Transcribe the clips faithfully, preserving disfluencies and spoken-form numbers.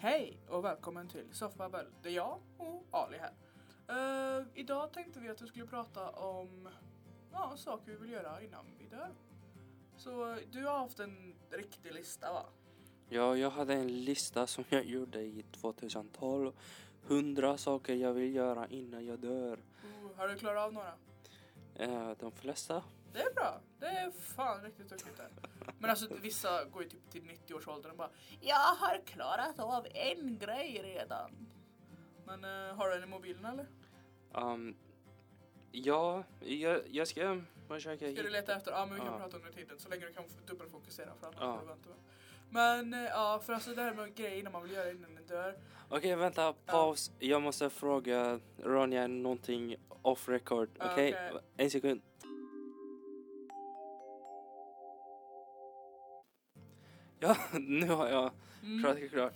Hej och välkommen till Soffbabbel. Det är jag och Ali här. Uh, idag tänkte vi att vi skulle prata om ja, saker vi vill göra innan vi dör. Så du har haft en riktig lista, va? Ja, jag hade en lista som jag gjorde i tjugohundratolv. Hundra saker jag vill göra innan jag dör. Uh, har du klarat av några? Uh, de flesta. Det är bra. Det är fan riktigt duktigt där. Men alltså vissa går ju typ till nittio-årsåldern och bara jag har klarat av en grej redan. Men uh, har du den i mobilen eller? Um, ja, jag, jag ska försöka... Ska du leta efter? Ja, men vi kan ja. prata under tiden så länge du kan dubbelfokusera för annars ja. får du vänta. Men uh, ja, för alltså det här med grejer innan man vill göra innan den dör. Okej, okay, vänta, paus. Ja. Jag måste fråga Ronja någonting off record. Okej, okay? okay. En sekund. Ja, nu har jag mm. pratat klart.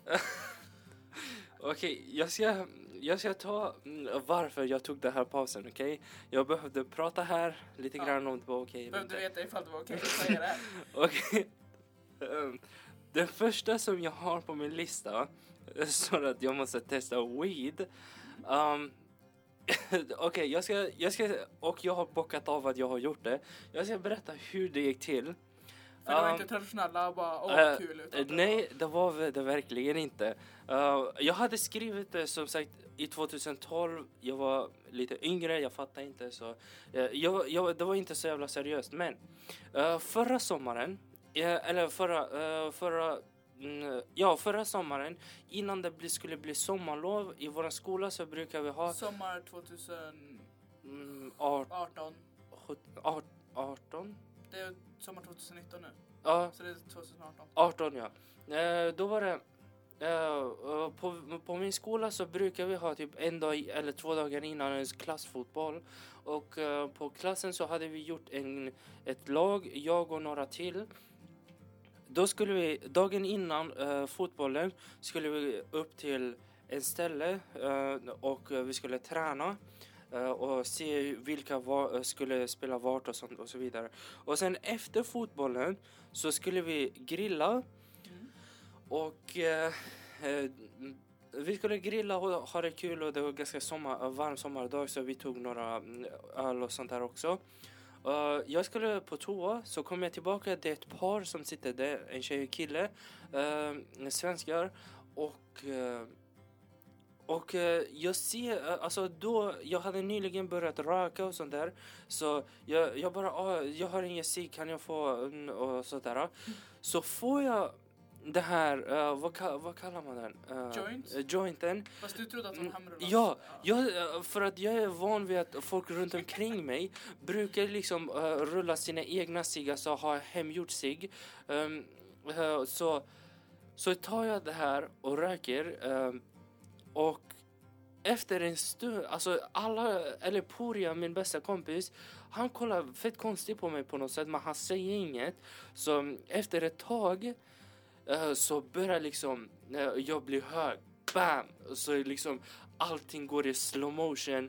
Okej, okay, jag ska jag ska ta varför jag tog den här pausen, okej? Okay? Jag behövde prata här lite ja. grann om det var okej. Okay, behövde veta ifall det var okej okay att säga det. Okej. Okay. Um, den första som jag har på min lista så att jag måste testa weed. Um, Okej, okay, jag ska jag ska och jag har bockat av att jag har gjort det. Jag ska berätta hur det gick till. För det var um, inte traditionella bara åh uh, kul utan nej, det var det verkligen inte. Uh, jag hade skrivit det som sagt i tjugotolv. Jag var lite yngre, jag fattade inte så. Uh, jag, jag, det var inte så jävla seriöst. Men uh, förra sommaren, uh, eller förra, uh, förra, uh, ja förra sommaren innan det bli, skulle bli sommarlov i våra skola så brukar vi ha sommar tjugoarton. arton Det är sommar tjugonitton nu. Ja. Så det är tjugoarton. arton, ja. Eh, då var det eh, på, på min skola så brukar vi ha typ en dag eller två dagar innan en klassfotboll. Och eh, på klassen så hade vi gjort en, ett lag, jag och några till. Då skulle vi, dagen innan eh, fotbollen skulle vi upp till en ställe eh, och vi skulle träna. Uh, och se vilka var, uh, skulle spela vart och sånt och så vidare. Och sen efter fotbollen så skulle vi grilla. Mm. Och uh, uh, vi skulle grilla och ha det kul och det var ganska sommar, varm sommardag så vi tog några öl och sånt där också. Uh, jag skulle på toa så kom jag tillbaka. Det är ett par som sitter där, en tjej och kille, uh, svenskar och... Uh, Och eh, jag ser, alltså då, jag hade nyligen börjat röka och sånt där. Så jag, jag bara, ah, jag har ingen cigg, kan jag få och sådär. Mm. Så får jag det här, uh, vad, vad kallar man den? Uh, Joint? Uh, jointen. Fast du trodde att de hemrullas? Ja, jag, för att jag är van vid att folk runt omkring mig brukar liksom uh, rulla sina egna cigg, alltså ha hemgjort cigg. Um, uh, så, så tar jag det här och röker. Um, Och efter en stund, alltså alla, eller Puria, min bästa kompis, han kollar fett konstigt på mig på något sätt, men han säger inget. Så efter ett tag uh, så börjar liksom, uh, jag blir hög, bam, så liksom allting går i slow motion.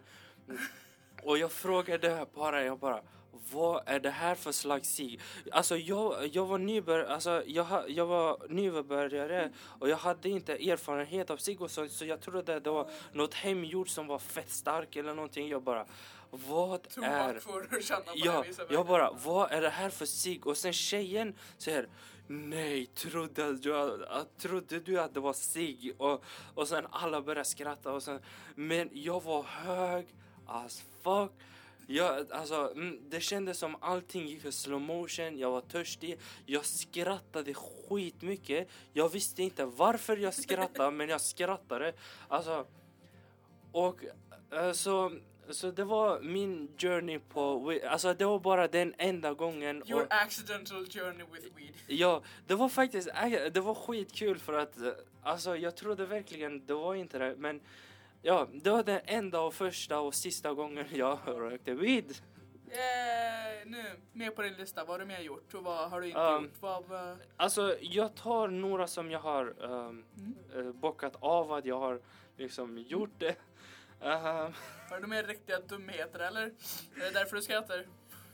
Och jag frågade bara, jag bara, vad är det här för slags cigg? Alltså jag, jag var nybörjare, alltså jag, jag var nybörjare och jag hade inte erfarenhet av cigg och så, så jag trodde det var något hemgjort som var fett stark eller någonting. Jag bara, vad Tog är... Ja, jag bara, vad är det här för cigg? Och sen tjejen säger, nej, trodde du, trodde du att det var cigg? Och, och sen alla började skratta och sen, men jag var hög as fuck. Jag, alltså, det kändes som allting gick i slow motion. Jag var törstig. Jag skrattade skitmycket. Jag visste inte varför jag skrattade, men jag skrattade. Alltså, och uh, så, så det var min journey på... Alltså det var bara den enda gången. Your och, accidental journey with weed. Ja, det var faktiskt... Det var skitkul för att... Alltså jag trodde verkligen det var inte det, men... Ja, det var den enda och första och sista gången jag rökte weed. Yeah, nu, mer på din lista. Vad har du mer gjort och vad har du inte um, gjort? Vad, uh... Alltså, jag tar några som jag har um, mm. uh, bockat av att jag har liksom gjort det. Uh, har du mer riktiga dumheter eller? Är det därför du skrattar?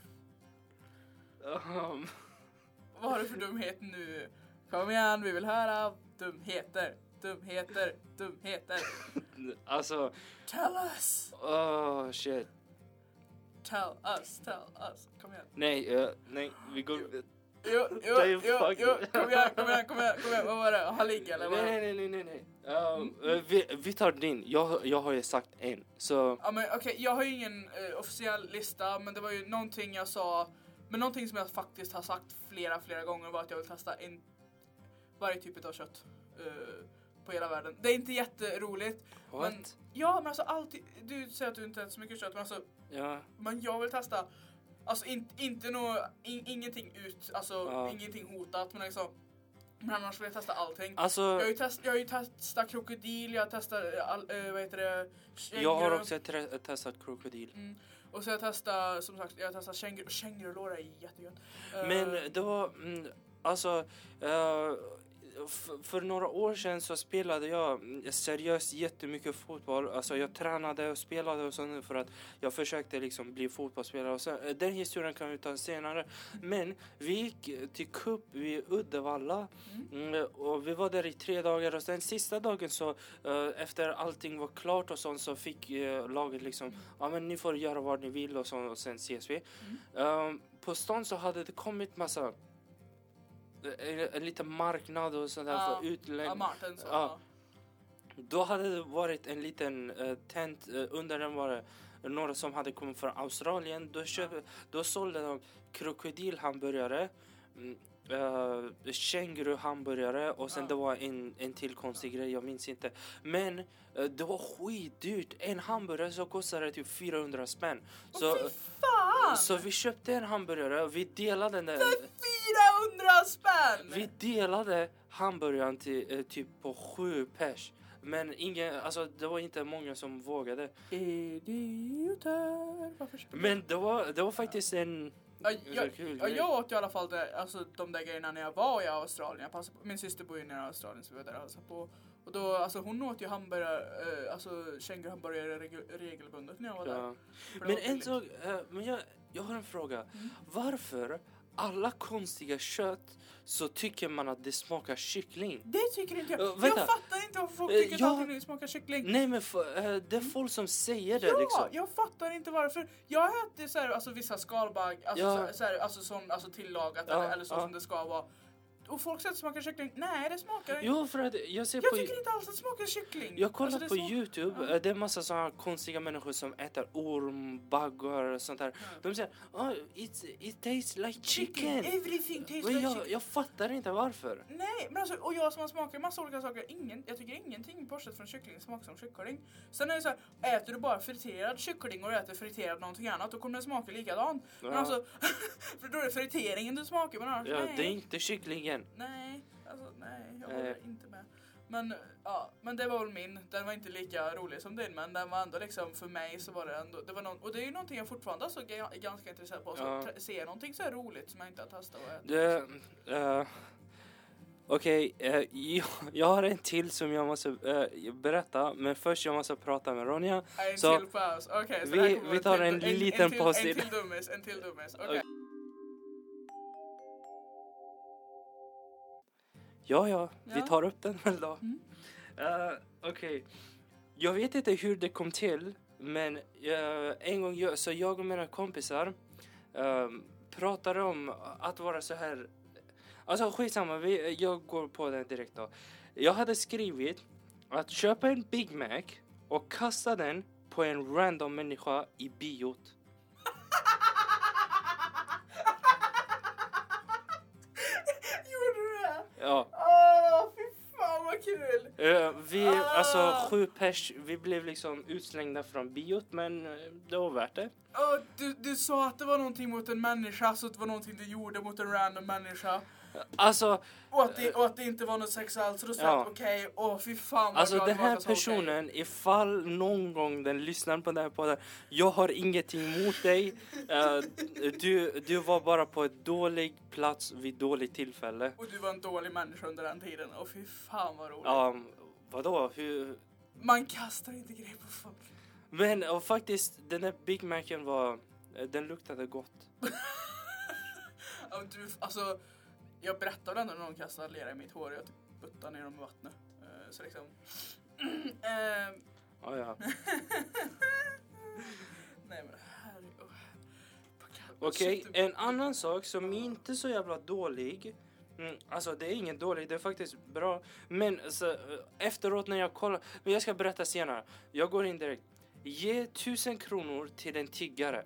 Um, vad har du för dumhet nu? Kom igen, vi vill höra dumheter. dumheter, dumheter. Alltså, Tell us! oh shit. Tell us, tell us. Kom igen. Nej, uh, nej, vi går... Jo, jo, jo, jo, kom igen, kom igen, kom igen, kom igen. Vad var det? Hallig eller vad? Nej, nej, nej, nej, nej. Um, uh, vi, vi tar din. Jag, jag har ju sagt en, så... Ja, men okej, okay, jag har ju ingen uh, officiell lista, men det var ju någonting jag sa... Men någonting som jag faktiskt har sagt flera, flera gånger var att jag vill testa en... varje typ av kött uh, på hela världen. Det är inte jätteroligt. What? Men, ja, men alltså alltid... Du säger att du inte äter så mycket kött, men alltså... Ja. Men jag vill testa... Alltså in, inte nå, in, ingenting ut, alltså ja. ingenting hotat, men liksom... Men annars vill jag testa allting. Alltså, jag har ju, test, jag har ju testat krokodil, jag har testat, all, äh, vad heter det? Känguru. Jag har också tre- testat krokodil. Mm. Och så har jag testat, som sagt, jag har testat känguru. Kängurulår är jättegött. Men uh, det var, mm, alltså, uh, f- för några år sedan så spelade jag seriöst jättemycket fotboll. Alltså jag tränade och spelade och sånt för att jag försökte liksom bli fotbollsspelare. Och sen, den historien kan vi ta senare. Men vi gick till cup vid Uddevalla. Mm. Mm, och vi var där i tre dagar. Och den sista dagen så, uh, efter allting var klart och sånt, så fick uh, laget liksom, ja mm. ah, men ni får göra vad ni vill och, så, och sen ses vi. Mm. Uh, på stan så hade det kommit massa En, en liten marknad och sådär ja, för utlägg. Ja, Martin, så, ja. Då hade det varit en liten uh, tent. Uh, under den var det några som hade kommit från Australien. Då, köpte, ja. då sålde de krokodilhamburgare, uh, känguru hamburgare och sen ja. det var en, en till konstig grej, jag minns inte. Men uh, det var skitdyrt. En hamburgare så kostade typ fyrahundra spänn. Så, oh, fan! så vi köpte en hamburgare och vi delade den där. fyrahundra spänn! Vi delade hamburgaren till uh, typ på sju pers. Men ingen, alltså det var inte många som vågade. Idioter. Men det var, det var faktiskt en... Ja, jag, kul ja, jag åt i alla fall det, alltså, de där grejerna när jag var i Australien. Jag på, min syster bor ju nere i Australien, så vi var där alltså på. Och då, alltså hon åt ju hamburgare, äh, alltså känguruhamburgare regel, regelbundet när jag var ja. där. Men en sak, äh, men jag, jag har en fråga. Mm. Varför alla konstiga kött så tycker man att det smakar kyckling? Det tycker inte jag. Uh, jag fattar inte varför folk uh, tycker jag... att det smakar kyckling. Nej, men för, uh, det är folk som säger det ja, liksom. Jag fattar inte varför. Jag äter så här, alltså vissa skalbagg, alltså ja. så, så här, alltså som alltså tillagat ja, eller, eller så ja. som det ska vara. Och folk säger att det smakar kyckling. Nej, det smakar inte. Jo, för att jag ser jag på... tycker inte alls att det smakar kyckling. Jag kollar alltså, på smak... YouTube. Ja. Det är massa sådana konstiga människor som äter orm, baggar och sånt där. Ja. De säger, oh, it, it tastes like chicken. chicken. Everything tastes men like jag, chicken. Jag fattar inte varför. Nej, men alltså, och jag som har smakat en massa olika saker. Ingen, jag tycker ingenting bortsett från kyckling smakar som kyckling. Sen är det så här, äter du bara friterad kyckling och äter friterad någonting annat, då kommer det smaka likadant. Ja. Men alltså, för då är det friteringen du smakar. Men annars, ja, nej. det är inte kycklingen. Nej. Alltså, nej, jag håller äh. inte med. Men, ja, men det var väl min. Den var inte lika rolig som din, men den var ändå liksom, för mig så var det ändå, det var någon, och det är ju någonting jag fortfarande så är ganska intresserad på. Så ja. t- se någonting så här roligt som jag inte har testat och ätit. Det, uh, Okej, okay, uh, jag, jag har en till som jag måste uh, berätta, men först jag måste prata med Ronja. En så till paus, okej. Okay, så vi, vi tar en, en liten en paus. En, en till dummis, en till dummis, okej. Okay. Okay. Ja, ja, vi ja. tar upp den väl då. Mm. Uh, Okej. Okay. Jag vet inte hur det kom till, men uh, en gång jag, så jag och mina kompisar uh, pratade om att vara så här. Alltså skitsamma, vi, jag går på den direkt då. Jag hade skrivit att köpa en Big Mac och kasta den på en random människa i biot. Ja. Åh, fy fan vad kul! Uh, vi, ah. alltså sju pers, vi blev liksom utslängda från biot, men uh, det var värt det. Oh, du, du sa att det var någonting mot en människa, så att det var någonting du gjorde mot en random människa. Alltså... Och att det, och att det inte var något sexuellt, så då sa jag ja. okej, okay, åh fy fan vad alltså glad den här var, personen, okay. ifall någon gång den lyssnar på den här podden, jag har ingenting mot dig. uh, du, du var bara på ett dålig plats vid dåligt tillfälle. Och du var en dålig människa under den tiden, och fy fan vad roligt. Um, vadå? Hur... Man kastar inte grejer på folk. Men och faktiskt, den här Big Macen var, den luktade gott. Ja, du, alltså... Jag berättade ändå när någon kastade lera i mitt hår och jag typ buttade ner dem i vattnet. minus liksom. uh, Ja, ja. Nej men här oh. Okej, okay, en annan sak som inte är så jävla dålig. Mm, alltså det är ingen dålig, det är faktiskt bra. Men så, efteråt när jag kollar, men jag ska berätta senare. Jag går in direkt. Ge tusen kronor till en tiggare.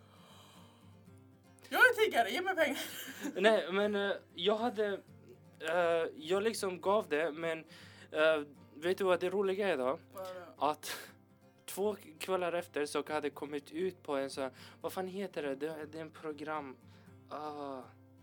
Jag är tiggare, ge mig pengar. Nej, men uh, jag hade, uh, jag liksom gav det, men uh, vet du vad det roliga är då? Att två kvällar efter så hade kommit ut på en sån, vad fan heter det? Det, det är en program. Uh,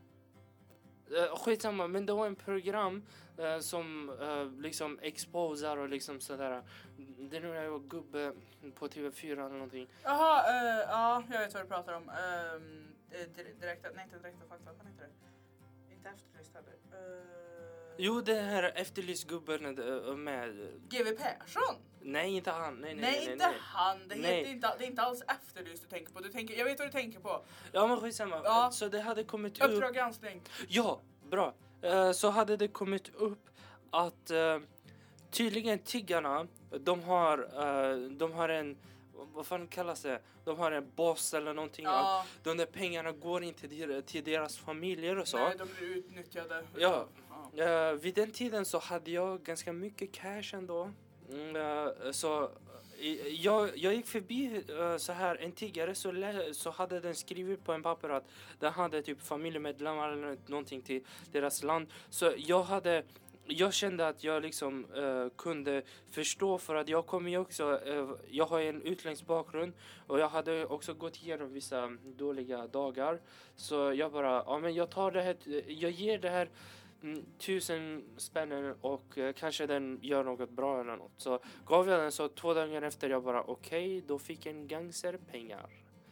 uh, skitsamma, men det var en program uh, som uh, liksom exposar och liksom sådär. Det är nog jag var gubbe på T V fyra eller någonting. Jaha, uh, ja, jag vet vad du pratar om. Um, direkt, nej inte direkt fakta, vad heter det? Inte efterlyst heller. Uh, jo, det här efterlyst gubben uh, med... G V Persson? Nej, inte han. Nej, nej, nej, nej, inte nej. han. Det, nej. Heter inte, det är inte alls efterlyst du tänker på. Du tänker, jag vet vad du tänker på. Ja, men skitsamma. Ja. Så det hade kommit Uppdrag upp... Uppdrag granskning. Ja, bra. Uh, så hade det kommit upp att uh, tydligen tiggarna, de har, uh, de har en... Vad fan kallas det? De har en boss eller någonting. Ja. De där pengarna går inte till, till deras familjer och så. Nej, de blir utnyttjade. Ja. ja. Uh, vid den tiden så hade jag ganska mycket cash ändå. Mm, uh, så uh, jag, jag gick förbi uh, så här en tiggare så, lä- så hade den skrivit på en papper att den hade typ familjemedlemmar eller någonting till deras land. Så jag hade... Jag kände att jag liksom uh, kunde förstå, för att jag kommer ju också, uh, jag har en utländsk bakgrund och jag hade också gått igenom vissa dåliga dagar. Så jag bara, ja men jag tar det här, jag ger det här mm, tusen spännen och uh, kanske den gör något bra eller något. Så gav jag den, så två dagar efter jag bara, okej, okay, då fick en gangster pengar.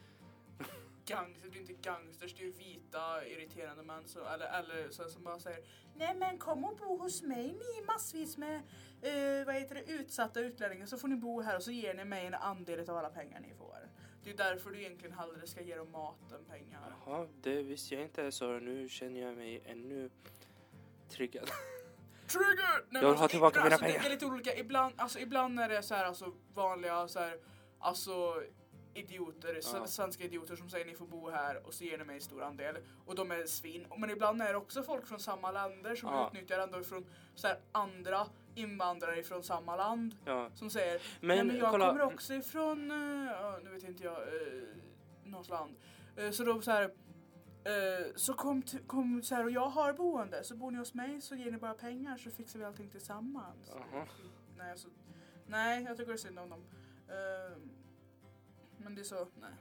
Gangster, det är inte gangsters, det är vita irriterande män så, eller, eller så, som bara säger nej men kom och bo hos mig, ni är massvis med uh, vad heter det, utsatta utlänningar, så får ni bo här och så ger ni mig en andel av alla pengar ni får. Det är därför du egentligen hellre ska ge dem mat än pengar. Jaha, det visste jag inte, så nu känner jag mig ännu tryggad. Trigger! Nej, jag vill ha tillbaka mina alltså, pengar. Det är lite olika, ibland, alltså, ibland är det så här, alltså, vanliga så här, alltså idioter, ja. Svenska idioter som säger ni får bo här och så ger ni mig en stor andel och de är svin. Men ibland är det också folk från samma länder som ja. utnyttjar ändå från så här, andra invandrare från samma land ja. som säger men, nej, men jag kolla. kommer också ifrån uh, nu vet inte jag uh, något land. Uh, så då så här uh, så kom, t- kom så här, och jag har boende, så bor ni hos mig så ger ni bara pengar så fixar vi allting tillsammans. Uh-huh. Nej, alltså, nej, jag tycker det är synd om dem. Uh, Men det är så, nej.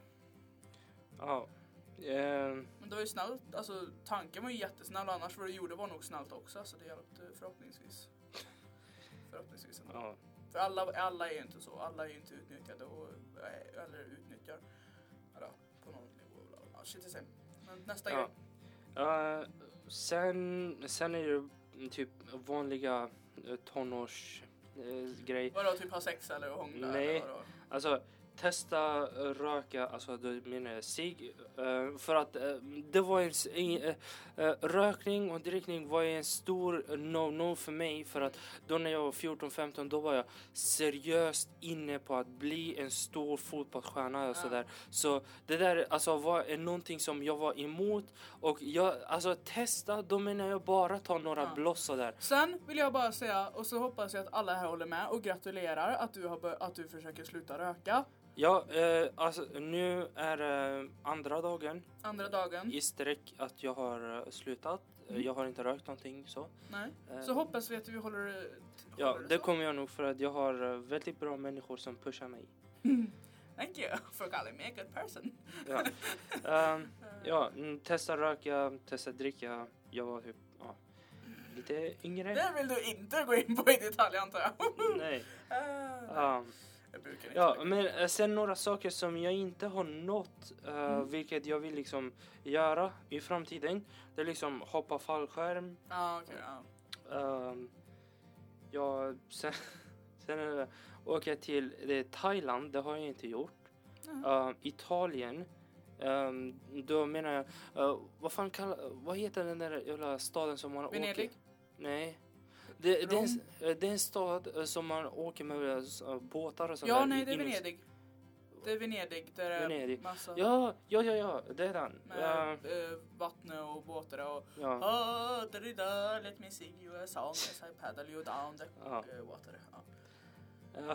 Ja. Yeah. Men det var ju snällt, alltså tanken var ju jättesnäll, annars vad du gjorde var nog snällt också, så det hjälpte förhoppningsvis. Förhoppningsvis ändå. Ja. För alla, alla är ju inte så, alla är ju inte utnyttjade och, eller utnyttjar eller, på någon nivå. Ja, shit i sig. Men nästa ja. grej. Uh, sen, sen är det typ vanliga uh, tonårs uh, grej. Vadå, typ ha sex eller hångla? Nej, eller vadå? alltså testa uh, röka, alltså du menar cigg, uh, för att uh, det var en uh, uh, rökning och drickning var en stor no-no för mig, för att då när jag var fjorton femton då var jag seriöst inne på att bli en stor fotbollsstjärna och sådär. Så det där alltså var en, någonting som jag var emot, och jag, alltså testa, då menar jag bara ta några ja. bloss sådär. Sen vill jag bara säga, och så hoppas jag att alla här håller med och gratulerar att du, har bör- att du försöker sluta röka. Ja, eh, alltså nu är det eh, andra dagen. Andra dagen. I sträck att jag har uh, slutat. Mm. Jag har inte rökt någonting så. Nej. Eh, så hoppas vi att vi håller, håller ja, det det så. kommer jag nog, för att jag har uh, väldigt bra människor som pushar mig. Thank you for calling me a good person. ja, um, ja mm, testa röka, testa dricka. Jag var typ ja, lite yngre. Det vill du inte gå in på i detalj, antar jag. Nej. Uh, um, Ja, men sen några saker som jag inte har nått, uh, mm. vilket jag vill liksom göra i framtiden. Det är liksom hoppa fallskärm. Ah, okay, ah. Uh, ja, sen, sen uh, åka till det, Thailand, det har jag inte gjort. Mm. Uh, Italien, um, då menar jag, uh, vad fan kallar, vad heter den där jävla staden som man Venedig? åker? Nej. Det, det, är en, det är en stad som man åker med uh, båtar och sånt Ja, där. nej, det är in- Venedig. Det är Venedig. Där är Venedig. massa Ja, ja, ja, ja, det är den. med Uh, eh, vatten och båtar och ja. oh, da, da, da, let me sing you a song as I paddle you down the Ja. uh, water. Ja. Ja.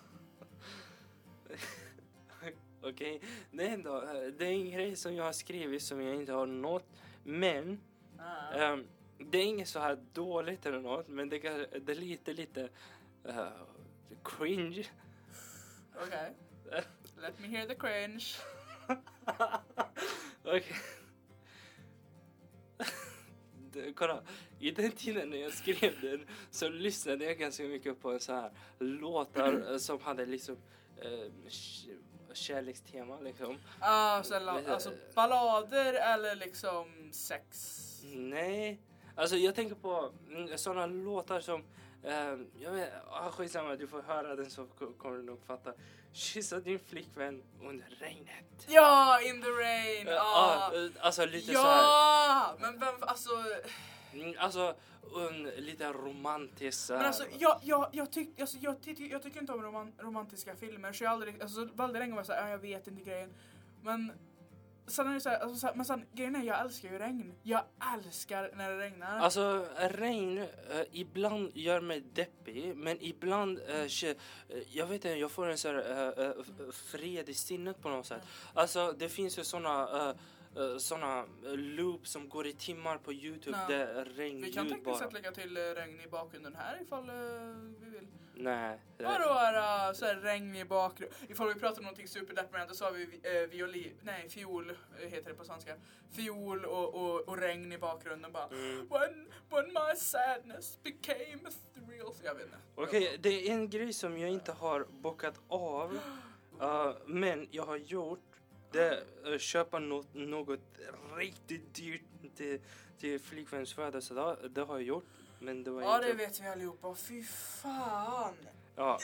Okej, det är ändå, det är en grej som jag har skrivit som jag inte har nått. Men Ah. ehm, det är inget så här dåligt eller något, men det, kan, det är lite, lite uh, cringe. Okej. Let me hear the cringe. Okej. Det- Kolla, i den tiden när jag skrev den så lyssnade jag ganska mycket på så här låtar eh, som hade liksom eh, k- kärlekstema liksom. Ah, så, la- alltså ballader eller liksom sex. Nej, alltså jag tänker på mm, sådana låtar som eh, jag vet, ah, skitsamma, du får höra den så k- kommer du nog fatta. Kyssa din flickvän under regnet. Ja, in the rain. Eh, Ah. ah, eh, alltså lite så här. Ja, men vem, alltså, Mm, alltså en lite romantisk. men alltså jag, jag, jag, tyck, alltså, jag, ty, jag tycker inte om roman, romantiska filmer så jag aldrig, alltså väldigt länge var jag såhär, ja, jag vet inte grejen. Men sen är det såhär, alltså, så här, men sen grejen är, jag älskar ju regn. Jag älskar när det regnar. Alltså regn eh, ibland gör mig deppig, men ibland eh, kä- eh, jag vet inte, jag får en så här eh, eh, fred i sinnet på något sätt. Alltså det finns ju såna eh, eh, såna loop som går i timmar på YouTube. Ja. Där Vi kan regnljud tekniskt bara. sett lägga till eh, regn i bakgrunden här ifall uh, vi vill. Nej. det- Vadå är uh, så här regn i bakgrunden? Ifall vi pratar om någonting superdeprimerande så har vi uh, violi, nej fiol uh, heter det på svenska. Fiol och, och, och regn i bakgrunden bara. Mm. When, when my sadness became a thrill. Jag vet inte. Okej, det är en grej som jag inte har bockat av. Uh, men jag har gjort det, uh, köpa något, något riktigt dyrt till, till flickväns födelsedag. Det har jag gjort, men det var Ja, inte... det vet vi allihopa. Fy fan. Ja,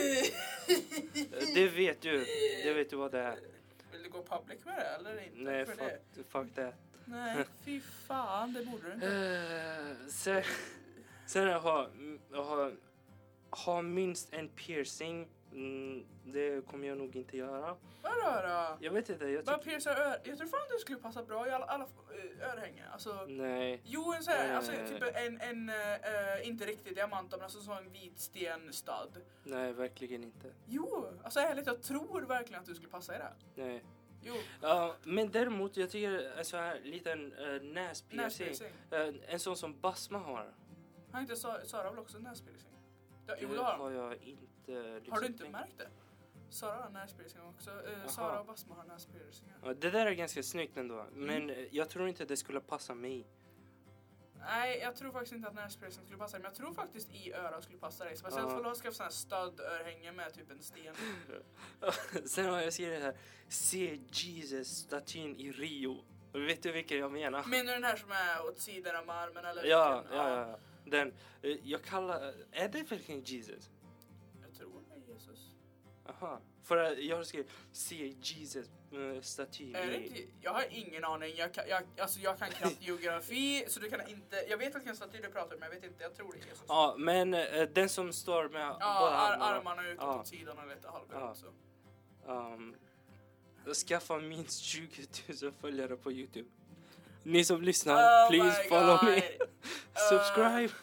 det vet du. Det vet du vad det är. Vill du gå public med det eller inte? Nej, För fuck, det? fuck det. Nej, fy fan. Det borde du inte. Uh, sen, sen jag har, jag har, har minst en piercing. Mm, det kommer jag nog inte göra. Vadå då? Jag vet inte, jag Bara tycker... pierca ör. Jag tror fan du skulle passa bra i alla, alla äh, örhängen. Alltså, Nej. jo, en sån här, Nej, alltså nej, typ nej. en, en äh, inte riktigt diamant, men alltså sån vit stenstad. Nej, verkligen inte. Jo, alltså ärligt, jag tror verkligen att du skulle passa i det. Nej. Jo, Ja, men däremot, jag tycker en sån här liten uh, näspiercing. näspiercing. Uh, en sån som Basma har. Har inte Sa- Sara väl också näspiercing? Ja, jo, Det det har har hon. jag inte... Liksom Har du inte tänkt. märkt det? Sara har näspiercing också. Uh, Jaha. Sara och Basma har näspiercingar. Ja, det där är ganska snyggt ändå. Mm. Men eh, jag tror inte det skulle passa mig. Nej, jag tror faktiskt inte att näspiercing skulle passa dig. Men jag tror faktiskt i örat skulle passa dig. Speciellt Ja. för att du har skaffat sån här stödörhänge med typ en sten. Sen har jag skrivit här. Se Jesus-statyn i Rio. Vet du vilken jag menar? Menar du den här som är åt sidan av armen eller Ja, vilken? ja, ja. Den, eh, jag kallar... Är det verkligen Jesus? Jag tror det är Jesus. Aha. För att jag har skrivit se Jesus-statyn Är det i... inte? Jag har ingen aning. Jag kan, jag, alltså jag kan knappt geografi, så du kan inte... Jag vet vilken staty du pratar om, men jag vet inte. Jag tror det är Jesus. Ja, men eh, den som står med Ja, båda ar- armarna. armarna utåt Ja. åt sidan och lite halvvänt Ja. så. Um, skaffa minst tjugo tusen följare på YouTube. Ni som lyssnar, Oh please my follow God. me. Subscribe.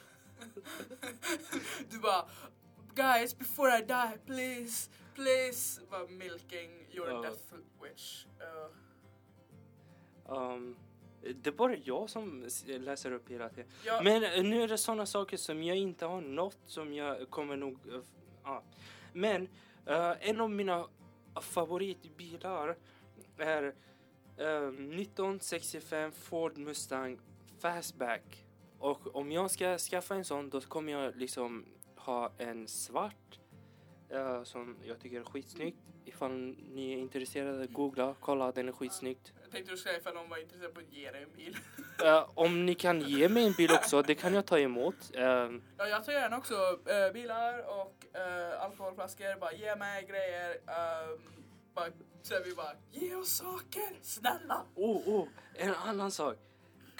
Du bara, guys, before I die, please, please. Bara milking your Ja. death witch. Uh, Um, det är bara jag som s- läser upp hela tiden. ja, Men eh, nu är det sådana saker som jag inte har nått som jag kommer nog... Uh, ja. Men eh, en av mina favoritbilar är uh, nitton sextiofem Ford Mustang Fastback. Och om jag ska skaffa en sån, då kommer jag liksom ha en svart eh, som jag tycker är skitsnyggt. Ifall ni är intresserade, googla, kolla, den är skitsnyggt. jag tänkte du säga ifall någon var intresserad på att ge dig en bil. Eh, om ni kan ge mig en bil också, det kan jag ta emot. Eh, Ja, jag tar gärna också uh, bilar och uh, alkoholflaskor. Bara ge mig grejer. Um, bara, så är vi bara, ge oss saker, snälla. oh, oh, en annan sak.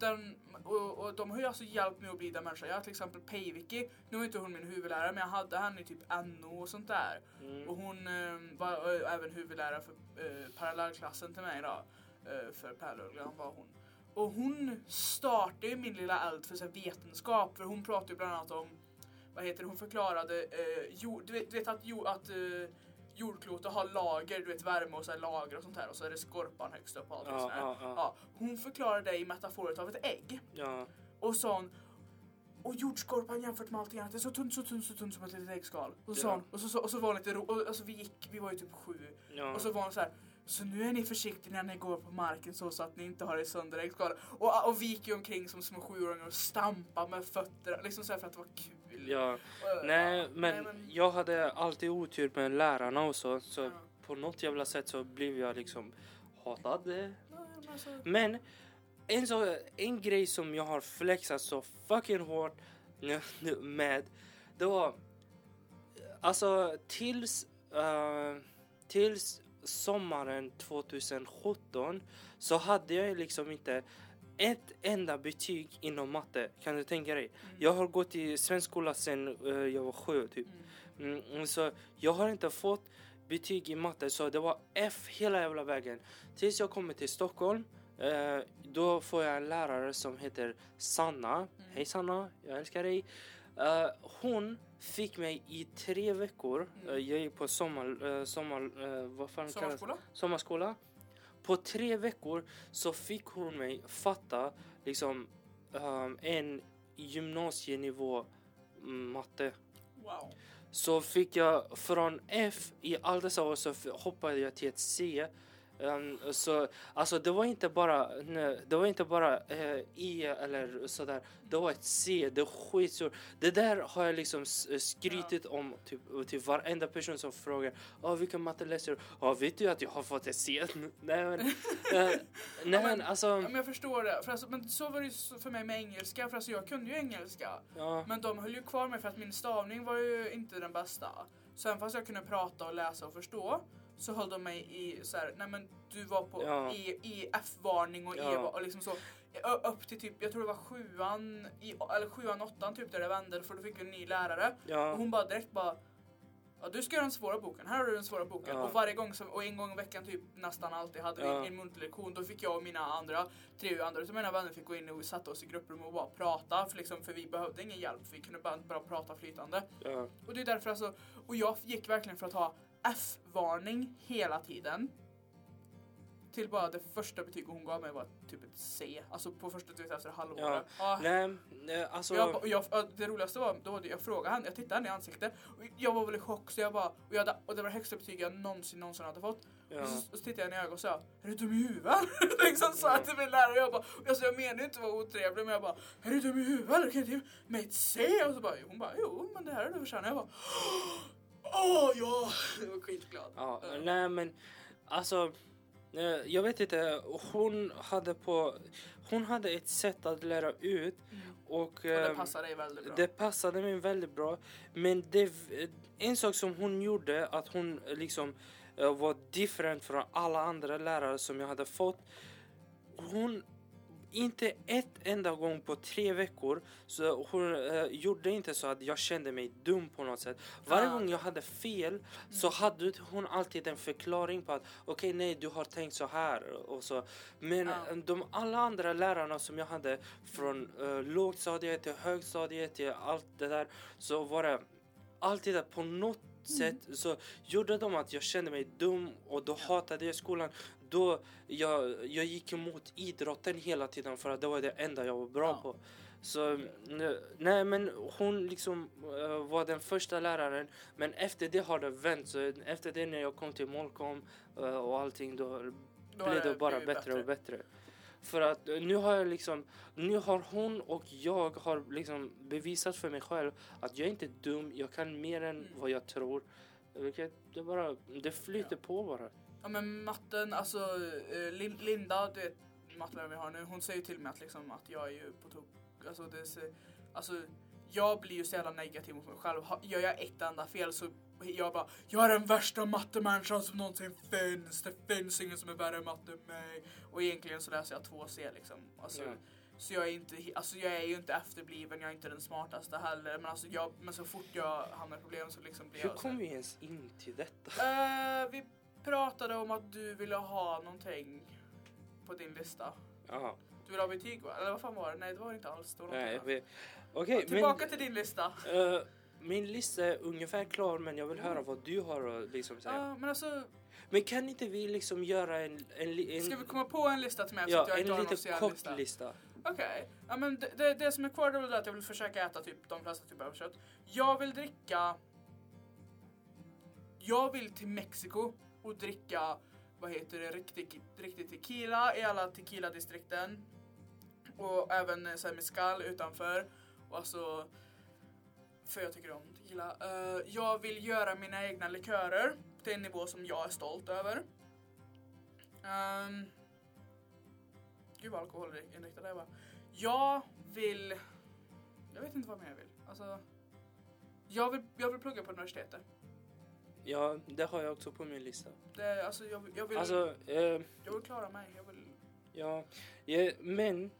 den, och, och de har ju alltså hjälpt mig att bli den människa. Jag har till exempel Päivikki, nu är inte hon min huvudlärare, men jag hade henne i typ N O och sånt där. Mm. Och hon eh, var äh, även huvudlärare för äh, parallellklassen till mig då. Äh, för Pärlörglan var hon. Och hon startade ju min lilla eld för så här, vetenskap. För hon pratade ju bland annat om, vad heter det, hon förklarade, eh, jord, du, vet, du vet att, jord, att eh, jordklotet har lager, du vet värme och så här, lager och sånt här. Och så är det skorpan högst upp och allt. Ja, och ja, ja. Ja, hon förklarade det i metaforet av ett ägg. Ja. Och sån, och jordskorpan jämfört med allting annat, det är så tunt, så tunt, så tunt som ett litet äggskal. Och, ja. sån, och, så, och så var hon lite ro, och alltså vi gick, vi var ju typ sju. Ja. Och så var hon så här. Så nu är ni försiktiga när ni går på marken så, så att ni inte har det sönder äggskal. Och, och vi gick ju omkring som små sjuåringar och stampa med fötter. Liksom så här för att det var kul. Ja. Och, nej, ja, men nej, men jag hade alltid otur med lärarna och så. Så ja. på något jävla sätt så blev jag liksom hatad. Nej, men, alltså. men en, så, en grej som jag har flexat så fucking hårt med. Det var alltså tills... Uh, tills sommaren tjugosjutton så hade jag liksom inte ett enda betyg inom matte. Kan du tänka dig? Mm. Jag har gått i svensk skola sedan uh, jag var sju typ. Mm. Mm, så jag har inte fått betyg i matte, så det var F hela jävla vägen. Tills jag kommer till Stockholm, uh, då får jag en lärare som heter Sanna. Mm. Hej Sanna, jag älskar dig. Uh, hon fick mig i tre veckor. Mm. Uh, jag gick på sommar, uh, sommar, uh, vad fan sommarskola? sommarskola. På tre veckor så fick hon mig fatta liksom um, en gymnasienivå matte. Wow. Så fick jag från F i alla dessa år, så hoppade jag till ett C. Um, så alltså det var inte bara nej, det var inte bara uh, E eller sådär, det var ett C. Det är skitsvårt. Det där har jag liksom skrytit ja. om typ, till varenda person som frågar oh, vilken matte läser du? Ja, vet du att jag har fått ett C? nej men, uh, nej, ja, men alltså ja, men jag förstår det, för alltså, men så var det för mig med engelska, för alltså jag kunde ju engelska ja. men de höll ju kvar mig för att min stavning var ju inte den bästa. Sen fast jag kunde prata och läsa och förstå, så höll de mig i så här, nej men du var på ja. E, E, F-varning och ja. E och liksom så upp till typ, jag tror det var sjuan i, eller sjuan, åttan typ där det vände, för då fick vi en ny lärare ja. och hon bara direkt bara ja, du ska göra den svåra boken, här har du den svåra boken ja. och varje gång, så, och en gång i veckan typ nästan alltid hade ja. vi en muntlig lektion, då fick jag och mina andra tre andra utav mina vänner fick gå in och satta oss i grupprum och bara prata, för, liksom, för vi behövde ingen hjälp, för vi kunde bara, bara prata flytande ja. och det är därför alltså, och jag gick verkligen för att ha F-varning hela tiden. Till bara det första betyget hon gav mig var typ ett C. Alltså på första betyget efter halvåret. Ja. Ah. Nej, nej, alltså... Jag, jag, det roligaste var, då var det, jag frågade henne, jag tittade henne i ansiktet. Och jag var väl i chock, så jag bara... Och, jag hade, och det var det högsta betyget jag någonsin, någonsin hade fått. Ja. Och, så, och så tittade jag henne i ögonen och sa, är du dum i huvudet? liksom sa jag till min lärare. Jag bara, alltså jag menar inte att vara otrevlig, men jag bara, är du dum i huvudet? Eller kan jag inte med ett C? Och så bara, hon bara, jo, men det här är det förtjänar. Jag bara... Åh, oh, ja! Jag var skitglad. Ja, uh. nej men alltså jag vet inte, hon hade på hon hade ett sätt att lära ut mm. och, och det passade dig väldigt bra. Det passade mig väldigt bra, men det en sak som hon gjorde, att hon liksom uh, var different från alla andra lärare som jag hade fått. Hon inte ett enda gång på tre veckor så hon uh, gjorde inte så att jag kände mig dum på något sätt. Varje ah. gång jag hade fel mm. så hade hon alltid en förklaring på att okej, okay, nej, du har tänkt så här och så. Men ah. de alla andra lärarna som jag hade från uh, lågstadiet till högstadiet till allt det där, så var det alltid där på något sätt mm. så gjorde de att jag kände mig dum, och då hatade jag skolan. Då jag, jag gick emot idrotten hela tiden, för att det var det enda jag var bra ja. på. Så nej, men hon liksom uh, var den första läraren, men efter det har det vänt. Så efter det, när jag kom till Molkom uh, och allting, då, då blev det bara bättre, bättre och bättre. För att uh, nu har jag liksom, nu har hon och jag har liksom bevisat för mig själv att jag inte är dum, jag kan mer än mm. vad jag tror. Det bara, det flyter ja. på bara. Ja, men matten, alltså uh, Linda, det mattläraren vi har nu, hon säger till mig att liksom att jag är ju på tok, alltså det, alltså jag blir ju så jävla negativ mot mig själv. Gör jag ett enda fel så jag bara, jag är den värsta mattemänniskan som någonsin finns. Det finns ingen som är värre matte än mig. Och egentligen så läser jag två C liksom. Alltså, ja. Så jag är inte, alltså jag är ju inte efterbliven, jag är inte den smartaste heller. Men, alltså jag, men så fort jag hamnar i problem så liksom blir Hur jag så kom här- vi ens in till detta? Eh, vi pratade om att du ville ha någonting på din lista. Aha. Du vill ha betyg, va? Eller vad fan var det? Nej, det var det inte alls. Det var Nej, någonting vi... Okej, annat. Tillbaka men... till din lista. eh, min lista är ungefär klar, men jag vill höra vad du har att liksom säga. Ja, men alltså, Men kan inte vi liksom göra en... en, en ska vi komma på en lista till mig? Så ja, att jag en inte har en lite officiell kort lista. lista. Okej, ja, men det, det, det som är kvar är väl att jag vill försöka äta typ de flesta typer av kött. Jag vill dricka... Jag vill till Mexiko och dricka, vad heter det, riktig, riktig tequila i alla tequila-distrikten. Och även så här mezcal utanför. Och alltså, för jag tycker om tequila. Uh, jag vill göra mina egna likörer till en nivå som jag är stolt över. Um, Gud vad alkoholinriktad det var. Jag vill... Jag vet inte vad mer jag vill. Alltså... Jag vill, jag vill plugga på universitetet. Ja, det har jag också på min lista. Det, alltså, jag, jag, vill, Alltså, eh, jag vill klara mig. Jag vill... ja, ja, men, Mm.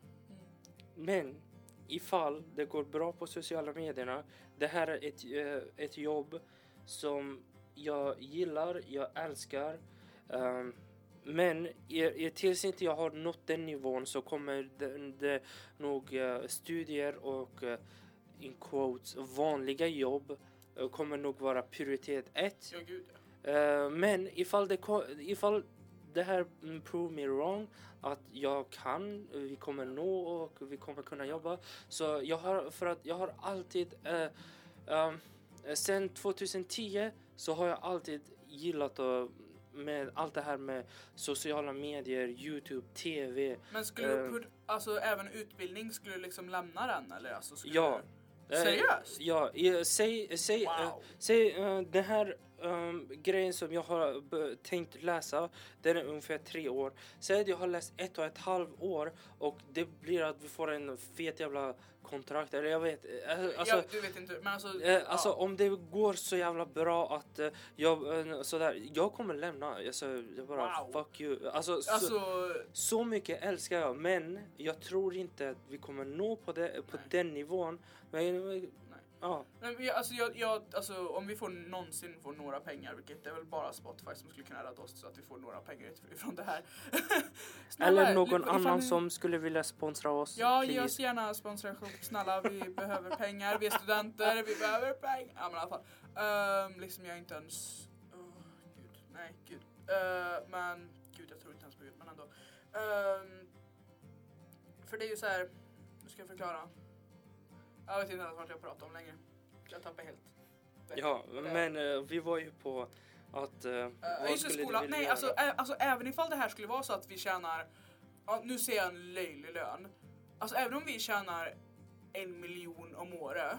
men ifall det går bra på sociala medierna, det här är ett, eh, ett jobb som jag gillar, jag älskar. Um, men i, i, tills inte jag har nått den nivån så kommer det, det nog uh, studier och uh, in quotes vanliga jobb uh, kommer nog vara prioritet ett. Ja, gud ja. Uh, men ifall det, ko- ifall det här mm, prove me wrong, att jag kan, vi kommer nå och vi kommer kunna jobba. Så jag har, för att jag har alltid, uh, um, sen tjugohundratio så har jag alltid gillat att med allt det här med sociala medier, YouTube, T V. Men skulle eh, du, put- alltså även utbildning, skulle du liksom lämna den? Eller alltså, skulle Ja. du... eh, Seriöst? Ja, eh, säg, säg, Wow. eh, säg eh, den här um, grejen som jag har b- tänkt läsa, den är ungefär tre år. Säg att jag har läst ett och ett halvt år och det blir att vi får en fet jävla kontrakt, eller jag vet, eh, alltså, ja, du vet inte, men alltså... Eh, alltså ja. om det går så jävla bra att eh, jag, eh, sådär, jag kommer lämna, alltså, jag bara Wow. fuck you. Alltså, så, Alltså... så mycket älskar jag, men jag tror inte att vi kommer nå på, det, på Nej. den nivån. Men, ja. Nej, men jag, alltså, jag, jag, alltså, om vi får någonsin får några pengar, vilket är väl bara Spotify som skulle kunna rädda oss så att vi får några pengar ifrån det här. Snälla, Eller någon ifall annan ni- som skulle vilja sponsra oss. Ja, ge please. oss gärna sponsoration. Snälla, vi behöver pengar. Vi är studenter, vi behöver pengar. Ja, men i alla fall. Um, liksom jag är inte ens... Oh, gud. Nej, gud. Uh, men... Gud, jag tror inte ens på Gud, men ändå. Um, för det är ju så här... Nu ska jag förklara. Jag vet inte ens vad jag pratar om längre. Jag tappar helt. Ja, men eh, vi var ju på att... Uh, Uh, just det, skola. Nej, alltså, ä- alltså även ifall det här skulle vara så att vi tjänar... Ja, nu ser jag en löjlig lön. Alltså även om vi tjänar en miljon om året.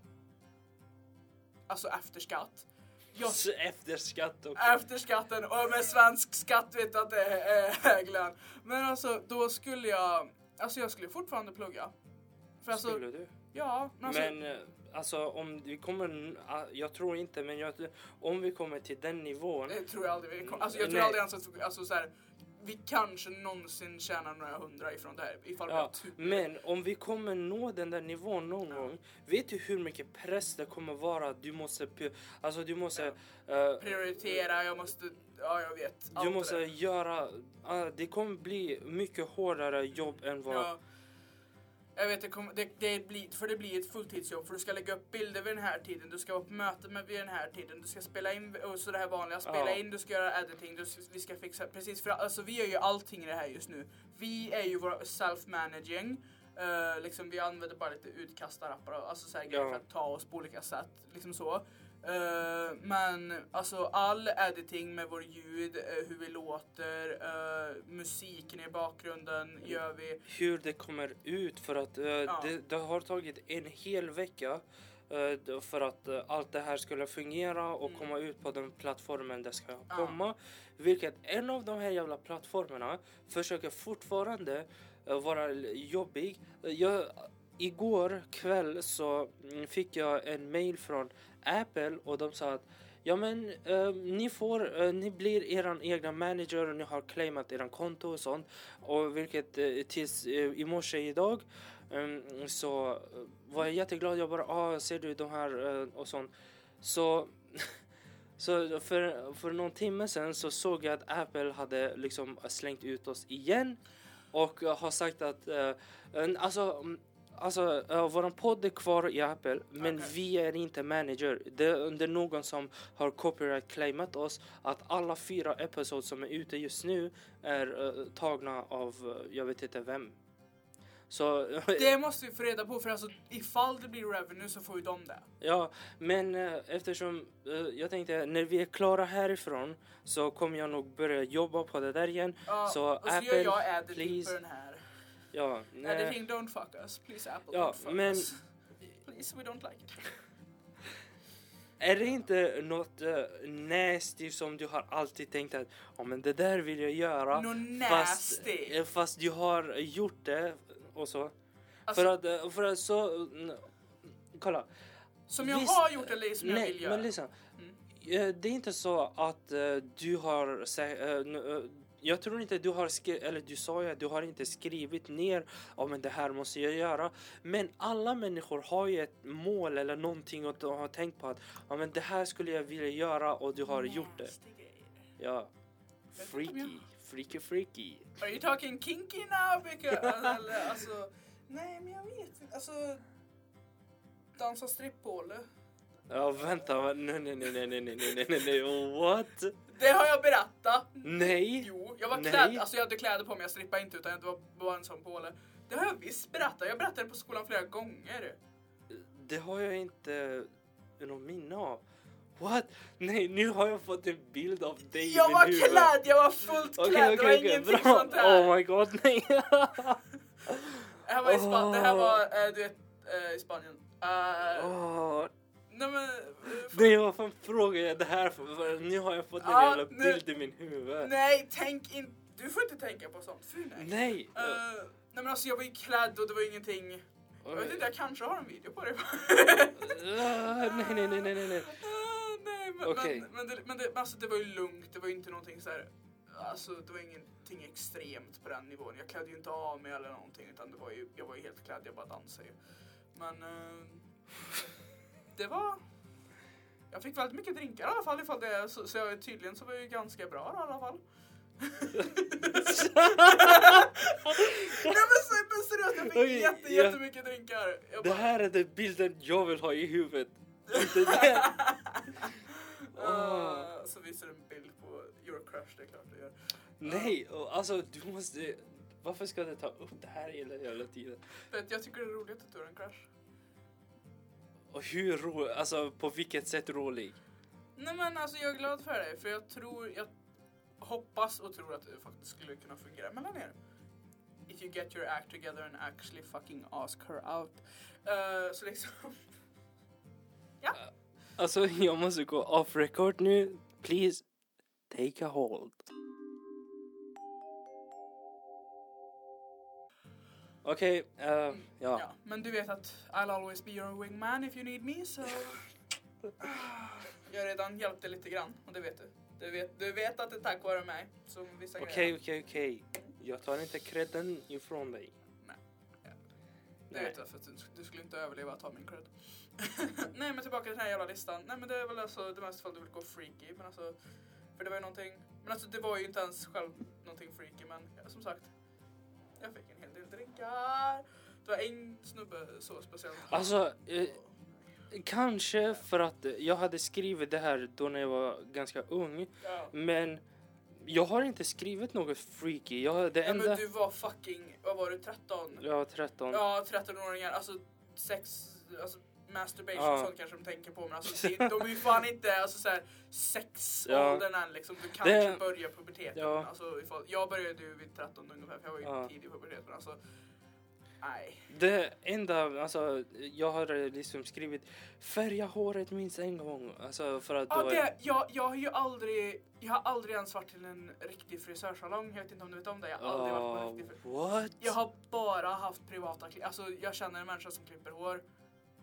Alltså efter skatt. Jag, Efter skatt och... efter skatten och med svensk skatt vet att det är hög lön. Men alltså då skulle jag... Alltså jag skulle fortfarande plugga. För alltså, Skulle du? ja, men alltså... Men eh, alltså om vi kommer, ah, jag tror inte, men jag, om vi kommer till den nivån. Det tror jag aldrig vi kommer. Alltså jag tror Nej. aldrig ens att alltså, så här, vi kanske någonsin tjänar några hundra ifrån det här. Ifall vi har Ja, tur. men om vi kommer nå den där nivån någon Ja. gång, vet du hur mycket press det kommer vara? Du måste, p- alltså du måste, Ja. eh, Prioritera, jag måste... Ja, jag vet. Allt du det måste där. göra, ah, det kommer bli mycket hårdare jobb än vad, Ja. Jag vet, det, kommer, det, det blir, för det blir ett fulltidsjobb. För du ska lägga upp bilder vid den här tiden. Du ska vara på möte med vid den här tiden. Du ska spela in, och så det här vanliga. Spela Ja. in, du ska göra editing. Du, vi ska fixa, precis för alltså vi gör ju allting i det här just nu. Vi är ju våra self-managing. Uh, liksom vi använder bara lite utkastarappar och alltså så här grejer Ja. för att ta oss på olika sätt. Liksom så. Uh, men alltså all editing med vår ljud, uh, hur vi låter, uh, musiken i bakgrunden gör vi. hur det kommer ut, för att eh, det, det har tagit en hel vecka eh, för att eh, allt det här skulle fungera och Mm. komma ut på den plattformen det ska Ja. komma. Vilket en av de här jävla plattformarna försöker fortfarande eh, vara jobbig. Jag, igår kväll så mm, fick jag en mail från Apple och de sa att ja men uh, ni får uh, ni blir eran egna manager och ni har claimat eran konto och sånt, och vilket uh, tills uh, i morse idag um, så uh, var jag jätteglad. Jag bara ah ser du de här uh, och sånt. Så så för för någon timme sen så såg jag att Apple hade liksom slängt ut oss igen och uh, har sagt att uh, alltså Alltså, uh, våran podd är kvar i Apple, men okay. vi är inte manager. Det är under någon som har copyright claimat oss att alla fyra episodes som är ute just nu är uh, tagna av, uh, jag vet inte vem. Så det måste vi få reda på, för alltså ifall det blir revenue så får ju de det. Ja, men uh, eftersom uh, jag tänkte när vi är klara härifrån så kommer jag nog börja jobba på det där igen. Uh, så och så Apple, gör jag editing please. på den här. Ja, editing, don't fuck us. Please Apple, ja, don't fuck men, us. Please, we don't like it. Är det inte något uh, nasty som du har alltid tänkt att oh, men det där vill jag göra? No nasty. Fast, fast du har gjort det och så. Alltså, för att, för att så... Uh, kolla. Som jag Visst, har gjort eller som nej, jag vill göra. Men lyssna. Mm. Det är inte så att uh, du har... Uh, uh, jag tror inte du har skrivit, eller du sa ju att du har inte skrivit ner om oh, men det här måste jag göra. Men alla människor har ju ett mål eller någonting och de har tänkt på att oh, men det här skulle jag vilja göra och du har gjort det. Ja. Freaky. Freaky freaky. Are you talking kinky now? Because, eller, alltså, nej men jag vet inte. Alltså, dansa strippåle. Ja, vänta. Nej, nej, nej, nej, nej, nej, nej, nej, nej, what? Det har jag berättat. Nej. Jo, jag var klädd, alltså jag hade kläder på mig, jag strippade inte utan det var bara en sån påle. Det har jag visst berättat, jag berättade på skolan flera gånger. Det har jag inte någon minne av. What? Nej, nu har jag fått en bild av dig. Jag var huvud. klädd, jag var fullt klädd, okay, okay, det var okay, ingenting bra. sånt här. Oh my god, nej. det här var i Spanien, oh. det här var, äh, du vet, äh, i Spanien. Uh, oh. Nej men... Nej, vad fan frågar jag det här för? för nu har jag fått en ah, jävla bild i min huvud. Nej, tänk inte... Du får inte tänka på sånt. Fy nej. Nej. Uh, nej men alltså jag var ju klädd och det var ingenting... Okay. Jag vet inte, jag kanske har en video på det. uh, nej, nej, nej, nej, nej. Uh, nej, men, okay. men, men, det, men det, alltså, det var ju lugnt. Det var ju inte någonting så här... Alltså det var ingenting extremt på den nivån. Jag klädde ju inte av mig eller någonting. Utan det var ju, jag var ju helt klädd, jag bara dansade ju. Men... Uh, det var... Jag fick väldigt mycket drinkar i alla fall, ifall det, så, så jag, tydligen så var jag ju ganska bra i alla fall. Nej men så men seriöst, jag fick okay, jätte, ja. jättemycket drinkar. Jag det bara, här är den bilden jag vill ha i huvudet. Inte det. oh. uh, så visar en bild på your crush, det är klart du gör. Nej, alltså du måste... Varför ska du ta upp det här hela, hela tiden? För att jag tycker det är roligt att du har en crush. Och hur rolig, alltså på vilket sätt rolig? Nej men alltså jag är glad för dig, för jag tror, jag hoppas och tror att det faktiskt skulle kunna fungera mellan er. If you get your act together and actually fucking ask her out. Uh, så liksom... ja. Uh, alltså jag måste gå off record nu. Please, take a hold. Okej, okay, uh, ja. ja. Men du vet att I'll always be your wingman if you need me, så... jag har redan hjälpt dig lite grann, och det vet du. Du vet, du vet att det är tack vare mig som vissa grejer. Okej, okej, okej. Jag tar inte credden ifrån dig. Nej. Ja. Det Nej. vet jag, för att du, du skulle inte överleva att ta min cred. Nej, men tillbaka till den här jävla listan. Nej, men det är väl alltså det mest fall du vill gå freaky, men alltså... För det var ju någonting... Men alltså det var ju inte ens själv någonting freaky, men ja, som sagt... Jag fick en hel del drinkar. Det var en snubbe så speciellt. Alltså, eh, kanske för att jag hade skrivit det här då när jag var ganska ung. Ja. Men jag har inte skrivit något freaky. Jag, det ja, enda... men du var fucking, vad var du, tretton? Ja, tretton. Ja, tretton-åringar. Alltså, sex... Alltså, masturbation ja. Sånt kanske de tänker på, men alltså de, de är ju fan inte alltså såhär sexåldern ja. än liksom, du kanske det... börjar puberteten ja. Alltså ifall, jag började ju vid tretton ungefär, för jag var ju ja. tidig pubertet, men alltså nej. Det enda, alltså jag har liksom skrivit färga håret minst en gång, alltså för att ja, då... det, jag, jag har ju aldrig jag har aldrig ens varit till en riktig frisörsalong, jag vet inte om du vet om det, jag har aldrig uh, varit på en riktig frisör. What? Jag har bara haft privata klipp, alltså jag känner en människa som klipper hår.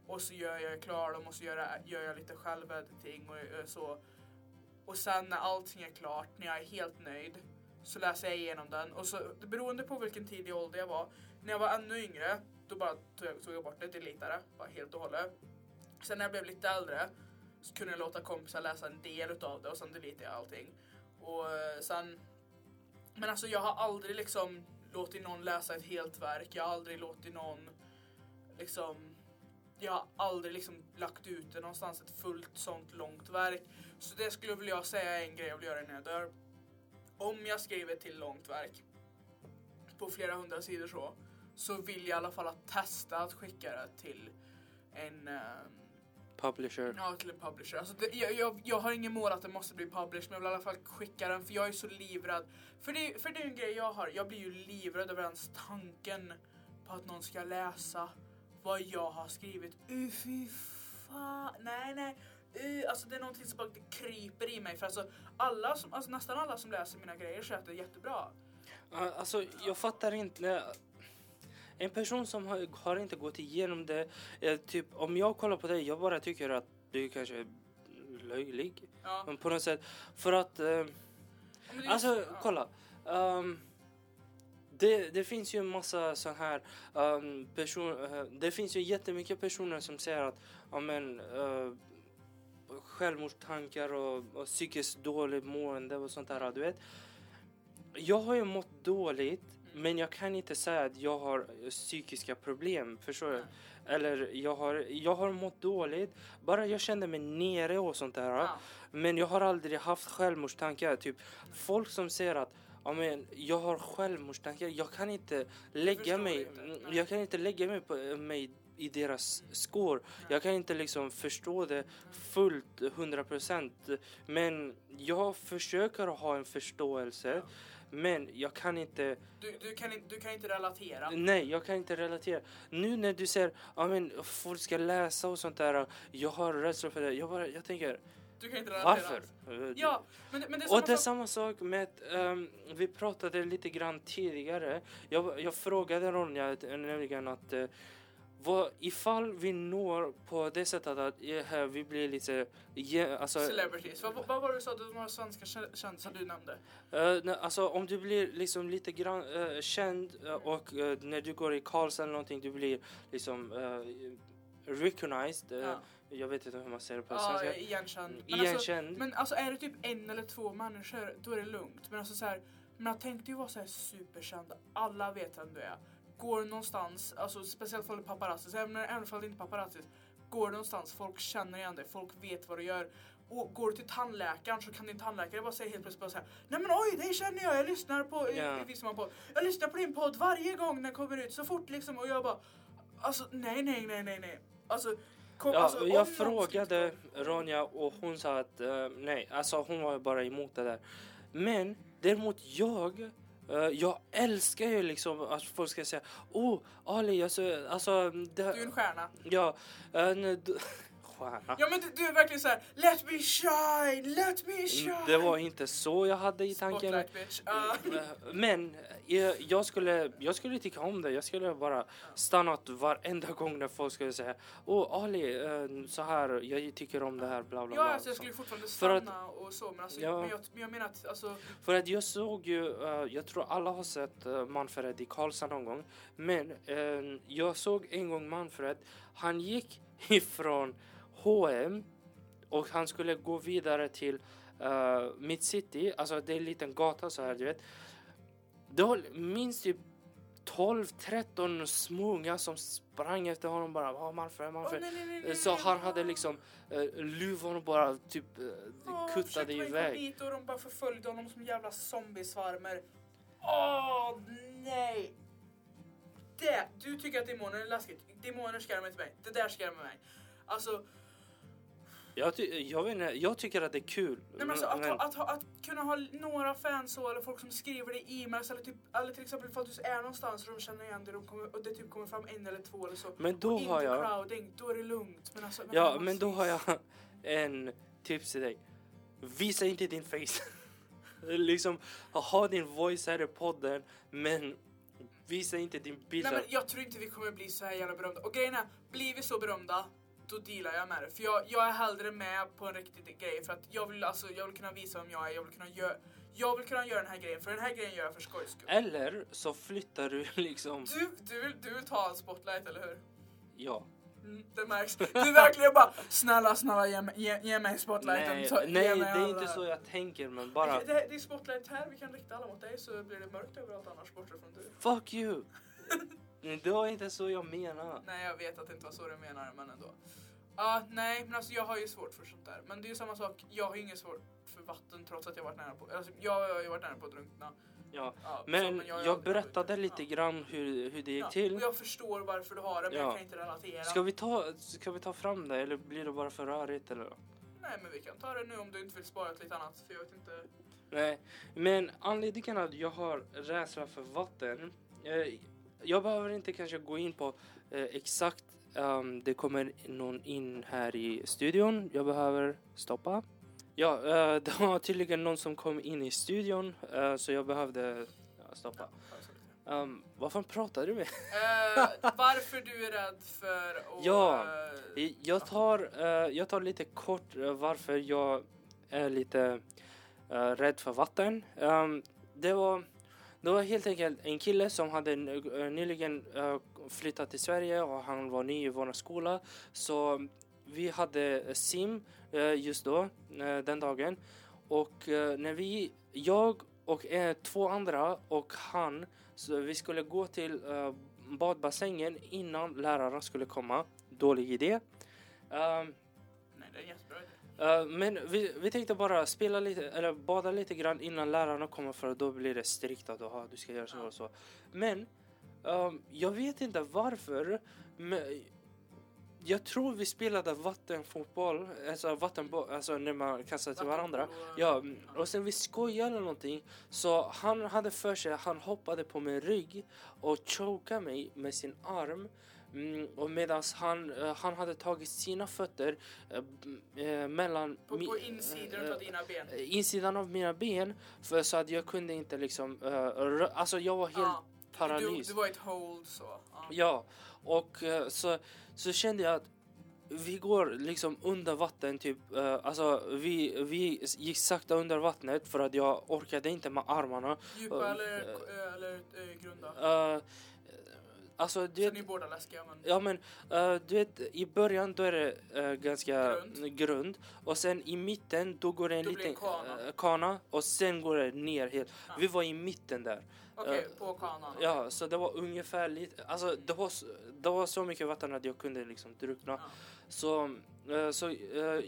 Och så gör jag klar dem och så gör jag, gör jag lite självediting och uh, så. Och sen när allting är klart, när jag är helt nöjd, så läser jag igenom den. Och så, beroende på vilken tid i ålder jag var, när jag var ännu yngre, då bara tog jag, tog jag bort det, deletade bara helt och hållet. Sen när jag blev lite äldre så kunde jag låta kompisar läsa en del utav det och sen deletade jag allting. Och sen, men alltså jag har aldrig liksom låtit någon läsa ett helt verk. Jag har aldrig låtit någon liksom, jag har aldrig liksom lagt ut det någonstans, ett fullt sånt långt verk. Så det skulle väl jag säga är en grej jag vill göra när jag dör. Om jag skriver ett till långt verk på flera hundra sidor så, så vill jag i alla fall att testa att skicka det till en um, publisher. Ja, till en publisher. Alltså det, jag, jag, jag har ingen mål att det måste bli published, men jag vill i alla fall skicka den, för jag är så livrädd. För det, för det är en grej jag har. Jag blir ju livrädd över ens tanken på att någon ska läsa vad jag har skrivit. Uh, fy fan. Nej, nej. Uh, alltså det är någonting som bara kryper i mig. För alltså, alla som, alltså nästan alla som läser mina grejer säger att det är jättebra. Uh, alltså jag fattar inte. En person som har, har inte gått igenom det, eh, typ om jag kollar på dig, jag bara tycker att du kanske är löjlig. Ja. Men på något sätt. För att, eh, alltså just, ja. kolla. Um, det, det finns ju en massa sån här um, person, uh, det finns ju jättemycket personer som säger att ja, men, uh, självmordstankar och, och psykiskt dåligt mående och sånt där, du vet. Jag har ju mått dåligt, men jag kan inte säga att jag har psykiska problem, förstår du? Eller jag har, jag har mått dåligt, bara jag kände mig nere och sånt där. Ja. Men jag har aldrig haft självmordstankar. Typ folk som säger att ja, men, jag har självmordstankar, jag kan inte lägga mig, inte. jag kan inte lägga mig på mig i deras skor. Jag kan inte liksom förstå det fullt hundra procent. Men jag försöker ha en förståelse. Ja. Men jag kan inte... Du, du, kan, du kan inte relatera. Nej, jag kan inte relatera. Nu när du säger ja, men folk ska läsa och sånt där. Jag har rädsla för det. Jag, bara, jag tänker... Du kan inte relatera. Varför? Ja, men, men det är och samma det är sak. samma sak med... Um, vi pratade lite grann tidigare. Jag, jag frågade Ronja nämligen att... Uh, vad, ifall vi når på det sättet att uh, vi blir lite... Yeah, alltså, Celebrities. Vad, vad var det du sa? De var svenska kändisar du nämnde. Uh, ne, alltså om du blir liksom lite grann uh, känd uh, och uh, när du går i Karlsson eller någonting, du blir liksom uh, recognized. Uh, Ja. Jag vet inte hur man säger det på Ja, svenska. igenkänd. Men Igenkänd. alltså, men alltså är det typ en eller två människor, då är det lugnt. Men alltså så här, men jag tänkte ju vara så här superkänd. Alla vet vem du är. Går du någonstans, alltså speciellt för paparazzi, även även för det inte paparazzi, går du någonstans, folk känner igen dig, folk vet vad du gör. Och går du till tandläkaren så kan din tandläkare bara säga helt plötsligt bara så här: nej men oj, det känner jag, jag lyssnar på, Yeah. jag, på jag lyssnar på din podd varje gång den kommer ut, så fort liksom, och jag bara, alltså nej, nej, nej, nej, nej. Alltså, kom, Ja, alltså jag om frågade någon- Ronja och hon sa att uh, nej, alltså hon var bara emot det där. Men däremot jag, uh, jag älskar ju liksom att folk ska säga åh, oh, Ali, alltså, alltså det, Du är en stjärna. ja, uh, du, stjärna. Ja men du, du är verkligen så här: let me shine, let me shine. Det var inte så jag hade i tanken. Spotlight, bitch. Uh. Uh, Men jag, jag, skulle, jag skulle tycka om det. Jag skulle bara stannat varenda gång när folk skulle säga åh Ali, uh, så här, jag tycker om det här, bla bla Ja, bla. alltså, jag skulle fortfarande För stanna och så, men, alltså, Ja. men, jag, men jag menar att alltså, För att jag såg ju, uh, jag tror alla har sett uh, Manfred i Karlsson någon gång. Men uh, jag såg en gång Manfred, han gick ifrån H och M och han skulle gå vidare till uh, Mid City, alltså det är en liten gata så här, du vet. Då minns typ tolv tretton smånga som sprang efter honom bara, ja, Manfred, Manfred. åh, nej, nej, nej, nej, Så nej, han nej. hade liksom uh, luvan och bara typ uh, Åh, kuttade försökte man iväg. komma dit och de bara förföljde honom som jävla zombiesvarmer. Åh, nej! Det, du tycker att demoner är läskigt. Demoner skrämmer inte mig. Det där skrämmer mig. Alltså, Jag, ty- jag, vet inte, jag tycker att det är kul. nej, men alltså att, Men- ha, att, ha, att kunna ha några fans så, eller folk som skriver det i e-mails, eller, typ, eller till exempel för att du är någonstans och de känner igen dig, de kommer, och det typ kommer fram en eller två eller så. Men då och inte har jag... crowding, då är det lugnt. Men alltså, men Ja, man men då ses. har jag en tips till dig. Visa inte din face. Liksom, ha din voice här i podden, men Visa inte din bild. Nej, men jag tror inte vi kommer bli så här jävla berömda. Och grejen är, blir vi så berömda, då dealar jag med det. För jag, jag är hellre med på en riktig grej. För att jag vill, alltså, jag vill kunna visa vem jag är. Jag vill kunna göra... Jag vill kunna göra den här grejen, för den här grejen gör jag för skojs skull. Eller så flyttar du liksom... Du, du, vill, du vill ta en spotlight, eller hur? Ja. Mm, det märks. Du verkligen bara, snälla, snälla, ge, mig- ge, ge mig spotlighten. Nej, Ta, nej ge det mig är alla. inte så jag tänker, men bara... Det, det, det är spotlight här, vi kan rikta alla mot dig så blir det mörkt överallt annars borta från du. Fuck you! Det var inte så jag menar. Nej, jag vet att det inte var så du menar, men ändå. Ja, uh, nej, men alltså jag har ju svårt för sånt där. Men det är ju samma sak, jag har inget svårt för vatten trots att jag varit nära på... Alltså, jag har ju varit nära på att drunkna. Ja, Ja, men så, men jag, jag berättade lite ja. grann hur, hur det gick Ja, till. och jag förstår varför du har det, men Ja. jag kan inte relatera. Ska vi, ta, ska vi ta fram det, eller blir det bara för rörigt? Eller? Nej, men vi kan ta det nu om du inte vill spara ett lite annat, för jag vet inte... Nej, men anledningen att jag har rädsla för vatten... Eh, jag behöver inte kanske gå in på eh, exakt... Um, det kommer någon in här i studion. Jag behöver stoppa. Ja, uh, det var tydligen någon som kom in i studion. Uh, så jag behövde ja, stoppa. Um, vad fan pratar du med? Uh, varför du är rädd för att... Ja, uh, jag tar, uh, jag tar lite kort uh, varför jag är lite uh, rädd för vatten. Um, det, var, det var helt enkelt en kille som hade uh, nyligen uh, flyttat till Sverige och han var ny i vår skola. Så vi hade sim uh, just då, uh, den dagen. Och uh, när vi, jag och uh, två andra och han, så vi skulle gå till uh, badbassängen innan läraren skulle komma. Dålig idé. Um, Nej, det är jättebra idé. Uh, men vi, vi tänkte bara spela lite, eller bada lite grann innan lärarna kommer, för då blir det strikt att aha, du ska göra så och så. Men um, jag vet inte varför, men jag tror vi spelade vattenfotboll, alltså vattenboll, alltså när man kastar till varandra. Ja, och sen vi skojade eller någonting, så han hade för sig, han hoppade på min rygg och chokade mig med sin arm. Mm, och medan han, uh, han hade tagit sina fötter uh, uh, mellan På, mi- på insidan uh, av dina ben. uh, insidan av mina ben, för så att jag kunde inte liksom uh, rö- alltså jag var helt Ja, paralys. Du, du var i ett hold så. Ja. Ja, och uh, så, så kände jag att vi går liksom under vatten typ, uh, alltså vi, vi gick sakta under vattnet för att jag orkade inte med armarna. Djupa uh, eller, uh, eller uh, grunda? Uh, Alltså, du Så vet, ni är båda läskiga, men... ja men uh, du vet, i början då är det uh, ganska Grund. grund. Och sen i mitten då går det en Då blir liten det kana. uh, kana. Och sen går det ner helt. Ja. Vi var i mitten där. Okej, uh, på kanan. Ja, så det var ungefär lite, alltså det var, s- det var så mycket vatten att jag kunde liksom drunkna. Ja. Så, uh, så uh,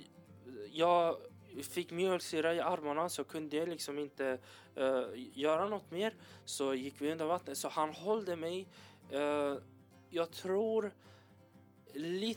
jag fick mjölksyra i armarna, så kunde jag liksom inte uh, göra något mer. Så gick vi under vattnet, så han hållde mig. Uh, jag tror lite,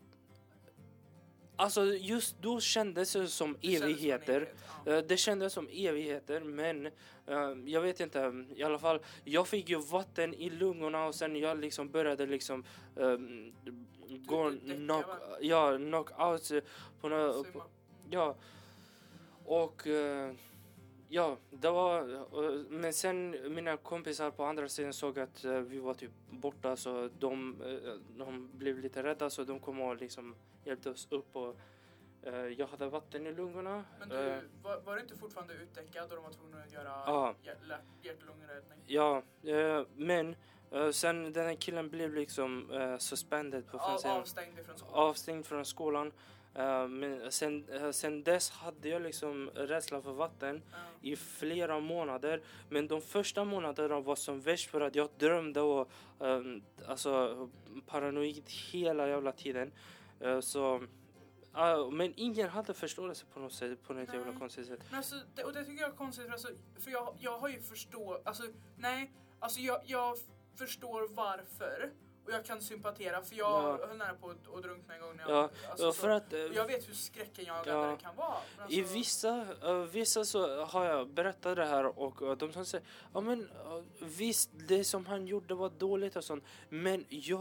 alltså just då kändes det som Det kändes som en evigheter. evighet, ja. Uh, det kändes som evigheter, men uh, jag vet inte, i alla fall jag fick ju vatten i lungorna och sen jag liksom började liksom um, gå du däckade, knock, va? ja, knockout på, nå- på Simma. ja, och uh, ja, det var, uh, men sen mina kompisar på andra sidan såg att uh, vi var typ borta, så de, uh, de blev lite rädda, så de kom och liksom hjälpte oss upp, och uh, jag hade vatten i lungorna. Men uh, du, var, var du inte fortfarande utdäckad och de var tvungna att göra Ja. hjärt- hjärt-lungräddning? Ja, uh, men uh, sen den här killen blev liksom uh, suspended på Av, fanns avstängd ifrån skolan? avstängd från skolan. Uh, men sen, uh, sen dess hade jag liksom rädsla för vatten Ja. i flera månader. Men de första månaderna var som värst, för att jag drömde och um, alltså paranoid hela jävla tiden. Uh, så, uh, men ingen hade förståelse på något sätt, på något Nej. jävla konstigt sätt. Men alltså, det, och det tycker jag är konstigt, för, alltså, för jag, jag har ju förstå, alltså nej, alltså jag, jag förstår varför, och jag kan sympatera, för jag Ja. höll nära på att, att drunkna en gång när jag, Ja, alltså, ja, så, för att uh, och jag vet hur skräckenjagande Ja. det kan vara. Men alltså, i vissa, uh, vissa så har jag berättat det här, och uh, de som säger, ja men uh, visst, det som han gjorde var dåligt och sånt, men jag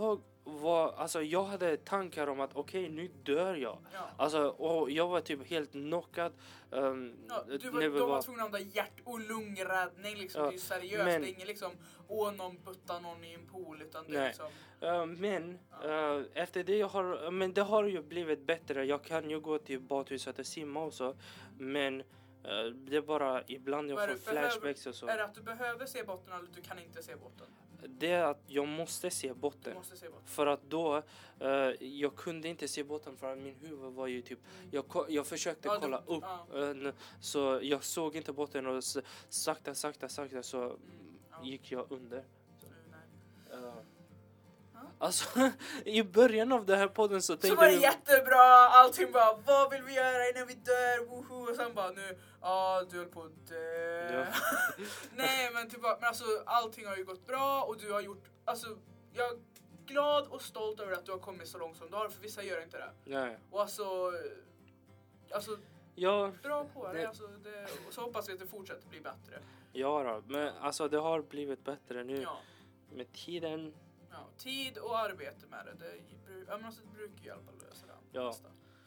var, alltså jag hade tankar om att okej, okay, nu dör jag. Ja. Alltså, och jag var typ helt knockad. Um, ja, du var, de var, var tvungna att ha hjärt- och lungräddning liksom. Ja, det är seriöst, men, det är ingen liksom, åh någon puttar någon i en pool, utan det är liksom... Uh, men uh, efter det jag har, men det har ju blivit bättre. Jag kan ju gå till badhuset och simma och så, men uh, det är bara ibland jag får flashbacks och så. Är det att du behöver se botten eller du kan inte se botten? Det är att jag måste se botten. Du måste se botten. För att då, uh, jag kunde inte se botten för att min huvud var ju typ, jag, jag försökte ja, kolla du, upp, ja. uh, så jag såg inte botten och s- sakta, sakta, sakta så mm, ja. gick jag under. Så, uh, Alltså, i början av den här podden så tänkte Så var det vi... jättebra, allting bara, vad vill vi göra innan vi dör, woho, och sen bara nu, ja du höll på att dö. Ja. Nej men typ men alltså allting har ju gått bra och du har gjort, alltså jag är glad och stolt över att du har kommit så långt som du har, för vissa gör inte det. Nej. Och alltså, alltså ja, bra på det, det... Alltså, det, och så hoppas vi att det fortsätter bli bättre. Ja då, men alltså det har blivit bättre nu ja. med tiden. Ja, tid och arbete med det. Det, det, ja, men alltså, det brukar ju i alla fall lösa det. Ja.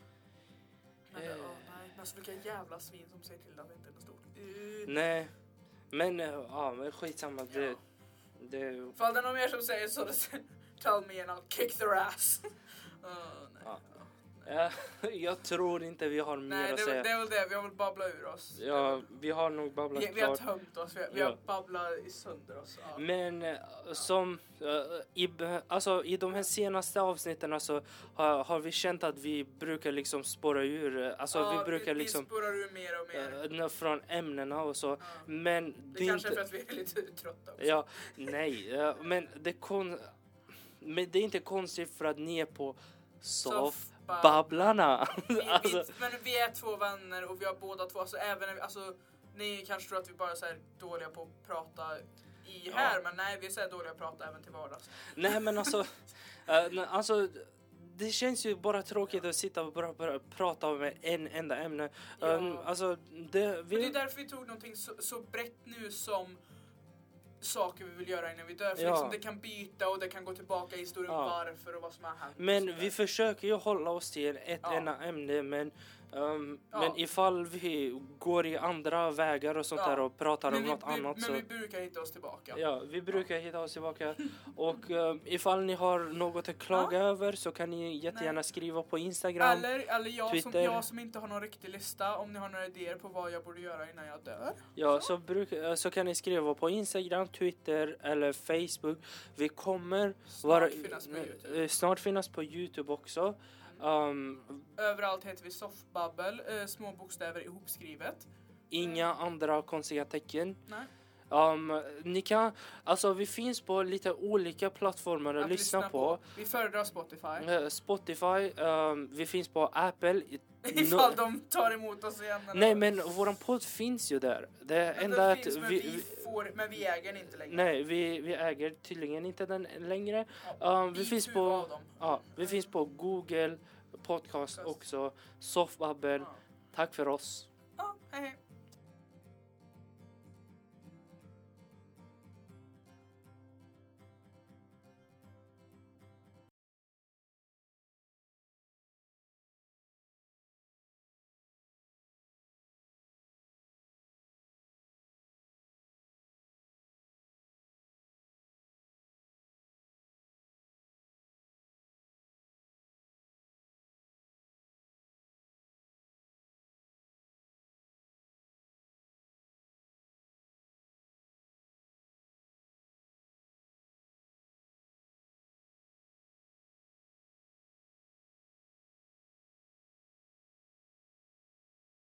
Men det, eh. oh, nej. Men alltså vilka jävla svin som säger till att det inte är något stort. Uh. Nej, men ja, men skitsamma. Det, ja. det... Fall det är någon mer som säger så, tell me and I'll kick their ass. uh, nej. Ja. Ja, jag tror inte vi har mer Nej, att det, säga. Nej, det är väl det. Vi har väl babblat ur oss. Ja, vi har nog babblat vi, vi har tömt oss. Vi, vi ja. har babblat i sönder oss. Ja. Men uh, som uh, i, alltså, i de här senaste avsnitten så har, har vi känt att vi brukar liksom spåra ur. Alltså ja, vi brukar vi, liksom vi spårar ur mer och mer. Uh, från ämnena och så. Ja. Men det, det kanske inte... är för att vi är lite trötta också. Ja, nej. Uh, men, det kon... men det är inte konstigt för att ni är på soff. Babblarna. Vi, alltså. vi, men vi är två vänner och vi har båda två, alltså även alltså, ni kanske tror att vi bara är så här dåliga på att prata i här, ja. Men nej, vi är så här dåliga att prata även till vardags. Nej, men alltså, äh, alltså det känns ju bara tråkigt att sitta och bara, bara prata om en enda ämne. Ja. Um, alltså, det, vi... och det är därför vi tog någonting så, så brett nu som saker vi vill göra innan vi dör. För ja. liksom det kan byta och det kan gå tillbaka i historien ja. varför och vad som har hänt. Men vi försöker ju hålla oss till ett ja. enda ämne. Men, um, ja. men ifall vi går i andra vägar och sånt ja. där och pratar men om vi, något vi, annat. Men så... vi brukar hitta oss tillbaka. Ja, vi brukar ja. hitta oss tillbaka. Och um, ifall ni har något att klaga ja. över så kan ni jättegärna Nej. skriva på Instagram, Eller, eller jag, Twitter. Som, jag som inte har någon riktig lista. Om ni har några idéer på vad jag borde göra innan jag dör. Ja, så, så, bruk, så kan ni skriva på Instagram, Twitter eller Facebook. Vi kommer snart, vara, finnas, på YouTube. snart finnas på YouTube också. Um, Överallt heter vi Soffbabbel, eh, små bokstäver ihopskrivet. Inga mm. andra konstiga tecken. Nej. Um, ni kan, alltså vi finns på lite olika plattformar att, att lyssna, lyssna på. på. Vi föredrar Spotify. Uh, Spotify, um, vi finns på Apple. Ifall no- de tar emot oss igen. Eller? Nej, men våran podd finns ju där. Det är enda att finns, men vi, vi får, men vi äger den inte längre. Nej, vi, vi äger tydligen inte den längre. Ja, um, vi finns på, ja, vi finns på Google Podcast också. Soffbabbel. Ja. Tack för oss. Ja, hej hej.